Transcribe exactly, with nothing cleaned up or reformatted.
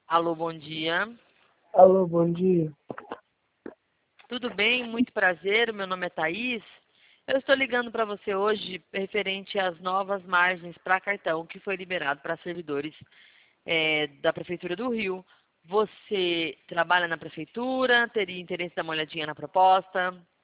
Alô, bom dia. Alô, bom dia. Tudo bem? Muito prazer. Meu nome é Thaís. Eu estou ligando para você hoje referente às novas margens para cartão que foi liberado para servidores é, da Prefeitura do Rio. Você trabalha na Prefeitura? Teria interesse em dar uma olhadinha na proposta?